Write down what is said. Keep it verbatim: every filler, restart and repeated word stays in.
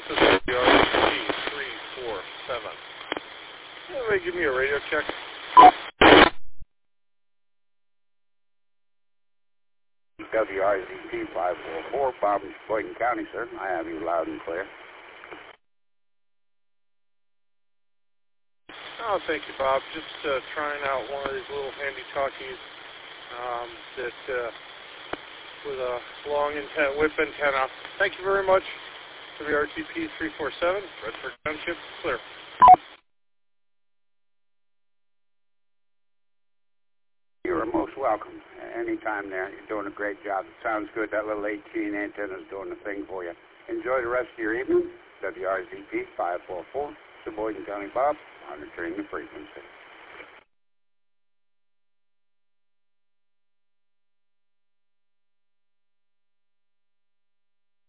This is W R Z P three four seven. Anybody give me a radio check? W R Z P five four four, Bob in Sheboygan County, sir. I have you loud and clear. Oh, thank you, Bob. Just uh, trying out one of these little handy talkies um, that uh, with a long antenna, whip antenna. Thank you very much. W R T P three four seven, Redford Township, clear. You're most welcome. Anytime there. You're doing a great job. It sounds good. That little eighteen antenna is doing the thing for you. Enjoy the rest of your evening. W R Z P five four four, Sheboygan County, Bob, monitoring the frequency.